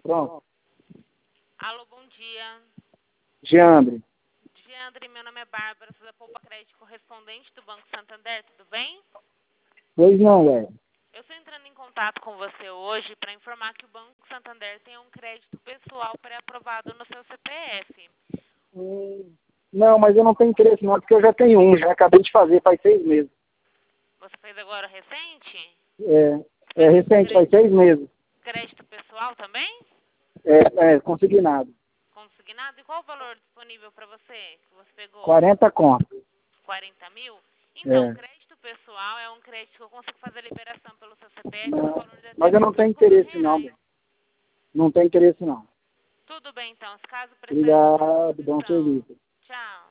pronto. Alô, bom dia. Geandre. Geandre, meu nome é Bárbara, sou da Poupa Crédito correspondente do Banco Santander, tudo bem? Pois não, velho. Eu estou entrando em contato com você hoje para informar que o Banco Santander tem um crédito pessoal pré-aprovado no seu CPF. Não, mas eu não tenho interesse não, porque eu já tenho um, já acabei de fazer, faz 6 meses. Você fez agora recente? É recente, faz 6 meses. Crédito pessoal também? Consignado. Consignado? E qual o valor disponível para você que você pegou? 40 conto. 40 mil? Então, É. crédito pessoal é um crédito que eu consigo fazer a liberação pelo seu CPF Não, no valor de até mas eu não tenho 25 mil interesse não, reais. velho. Não tenho interesse não. Tudo bem, então. Se caso precisar, eu estou à Obrigado, bom disposição. serviço. Tchau.